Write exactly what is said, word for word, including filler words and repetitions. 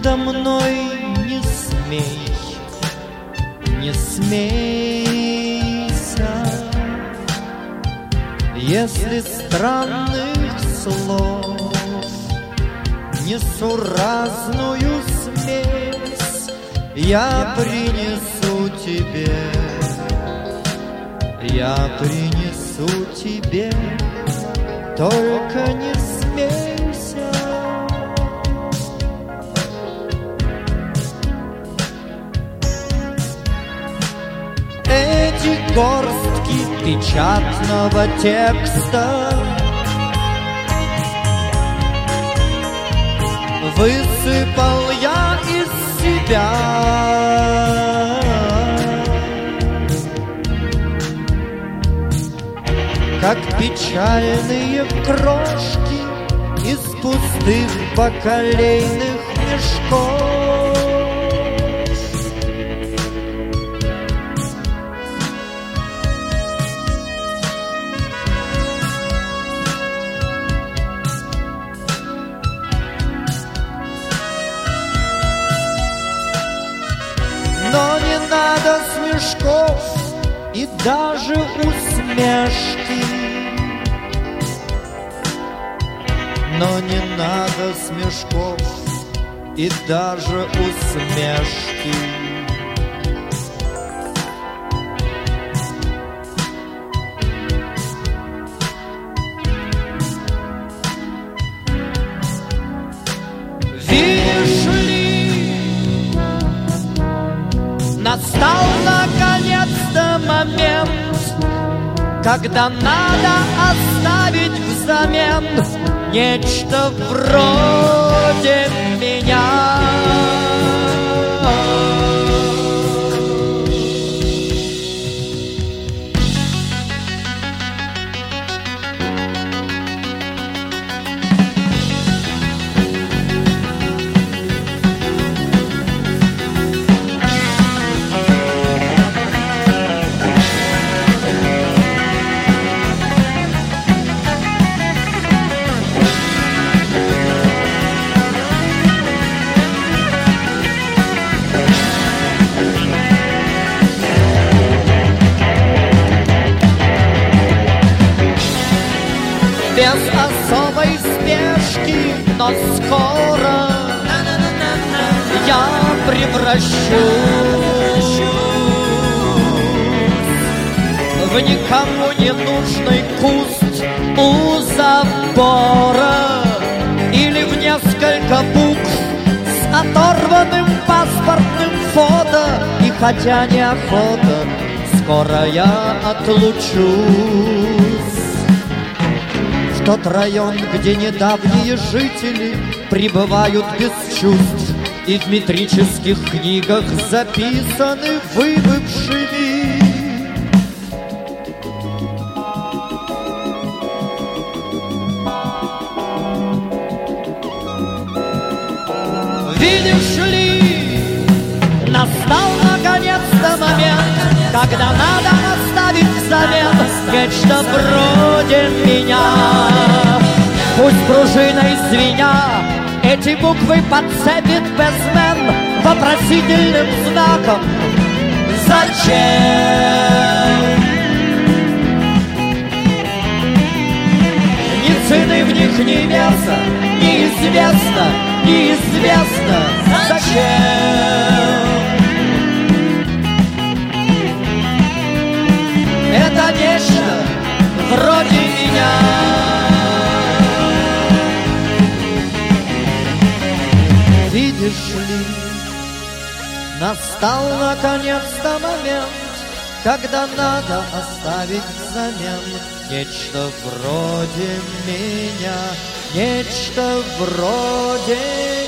надо мной не смей, не смейся, если странных слов несуразную смесь я принесу тебе, я принесу тебе, только не смейся. Эти горстки печатного текста высыпал я из себя, как печальные крошки из пустых бакалейных мешков. Но не надо смешков и даже усмешки, но не надо смешков и даже усмешки. Видишь ли, настал наконец-то момент, когда надо оставить взамен нечто вроде меня. Без особой спешки, но скоро я превращусь в никому не нужный куст у забора или в несколько букв с оторванным паспортным фото. И хотя неохота, скоро я отлучусь в тот район, где недавние жители пребывают без чувств и в метрических книгах записаны выбывшими. Видишь ли, настал наконец-то момент, когда надо оставить взамен нечто вроде меня. Пусть пружиной звеня эти буквы подцепит бэсмен вопросительным знаком. Зачем? Ни цены в них, ни веса, неизвестно, неизвестно зачем. Это нечто вроде меня. Видишь ли, настал наконец-то момент, когда надо оставить взамен нечто вроде меня, нечто вроде